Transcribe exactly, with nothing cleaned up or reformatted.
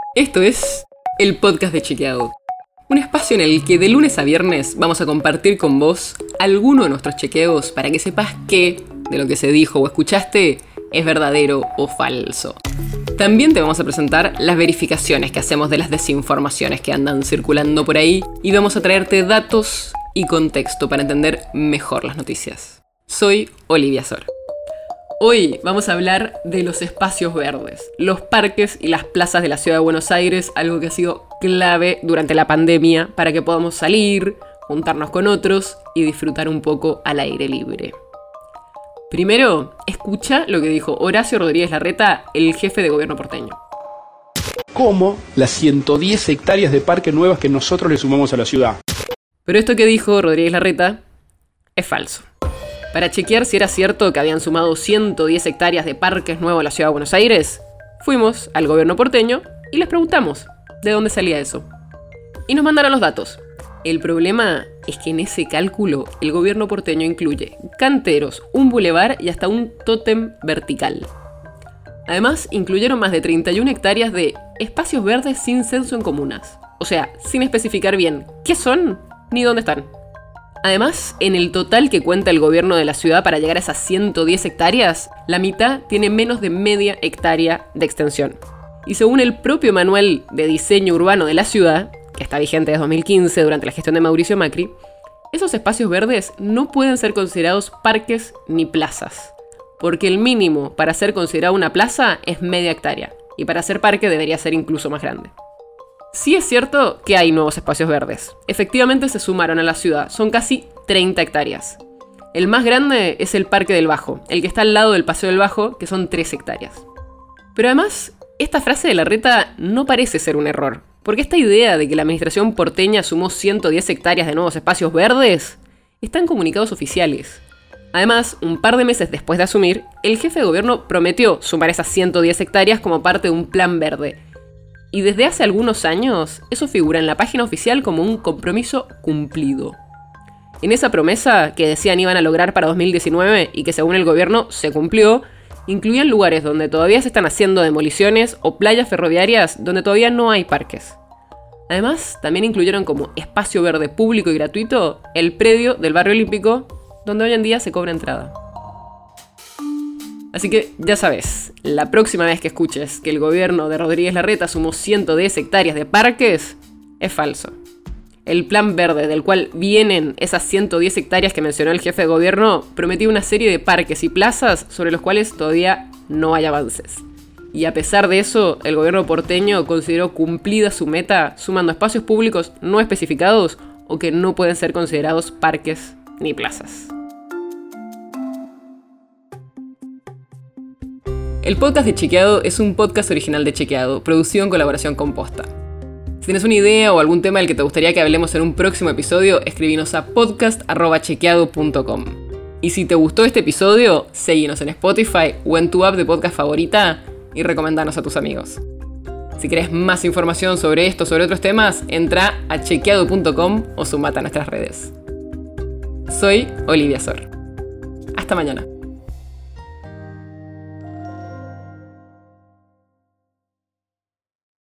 Esto es el podcast de Chequeado. Un espacio en el que de lunes a viernes vamos a compartir con vos alguno de nuestros chequeos para que sepas qué de lo que se dijo o escuchaste es verdadero o falso. También te vamos a presentar las verificaciones que hacemos de las desinformaciones que andan circulando por ahí y vamos a traerte datos y contexto para entender mejor las noticias. Soy Olivia Sor. Hoy vamos a hablar de los espacios verdes, los parques y las plazas de la ciudad de Buenos Aires, algo que ha sido clave durante la pandemia para que podamos salir, juntarnos con otros y disfrutar un poco al aire libre. Primero, escucha lo que dijo Horacio Rodríguez Larreta, el jefe de gobierno porteño. Como las ciento diez hectáreas de parques nuevas que nosotros le sumamos a la ciudad. Pero esto que dijo Rodríguez Larreta es falso. Para chequear si era cierto que habían sumado ciento diez hectáreas de parques nuevos a la ciudad de Buenos Aires, fuimos al gobierno porteño y les preguntamos de dónde salía eso. Y nos mandaron los datos. El problema es que en ese cálculo el gobierno porteño incluye canteros, un bulevar y hasta un tótem vertical. Además, incluyeron más de treinta y una hectáreas de espacios verdes sin censo en comunas. O sea, sin especificar bien qué son ni dónde están. Además, en el total que cuenta el gobierno de la ciudad para llegar a esas ciento diez hectáreas, la mitad tiene menos de media hectárea de extensión. Y según el propio manual de diseño urbano de la ciudad, que está vigente desde dos mil quince durante la gestión de Mauricio Macri, esos espacios verdes no pueden ser considerados parques ni plazas, porque el mínimo para ser considerado una plaza es media hectárea, y para ser parque debería ser incluso más grande. Sí es cierto que hay nuevos espacios verdes. Efectivamente se sumaron a la ciudad, son casi treinta hectáreas. El más grande es el Parque del Bajo, el que está al lado del Paseo del Bajo, que son tres hectáreas. Pero además, esta frase de Larreta no parece ser un error, porque esta idea de que la administración porteña sumó ciento diez hectáreas de nuevos espacios verdes está en comunicados oficiales. Además, un par de meses después de asumir, el jefe de gobierno prometió sumar esas ciento diez hectáreas como parte de un plan verde. Y desde hace algunos años, eso figura en la página oficial como un compromiso cumplido. En esa promesa, que decían iban a lograr para dos mil diecinueve y que según el gobierno se cumplió, incluían lugares donde todavía se están haciendo demoliciones o playas ferroviarias donde todavía no hay parques. Además, también incluyeron como espacio verde público y gratuito el predio del Barrio Olímpico, donde hoy en día se cobra entrada. Así que ya sabes, la próxima vez que escuches que el gobierno de Rodríguez Larreta sumó ciento diez hectáreas de parques, es falso. El plan verde del cual vienen esas ciento diez hectáreas que mencionó el jefe de gobierno prometía una serie de parques y plazas sobre los cuales todavía no hay avances. Y a pesar de eso, el gobierno porteño consideró cumplida su meta sumando espacios públicos no especificados o que no pueden ser considerados parques ni plazas. El podcast de Chequeado es un podcast original de Chequeado, producido en colaboración con Posta. Si tienes una idea o algún tema del que te gustaría que hablemos en un próximo episodio, escribinos a podcast arroba chequeado punto com. Y si te gustó este episodio, seguinos en Spotify o en tu app de podcast favorita y recomendanos a tus amigos. Si querés más información sobre esto o sobre otros temas, entra a chequeado punto com o sumate a nuestras redes. Soy Olivia Sor. Hasta mañana.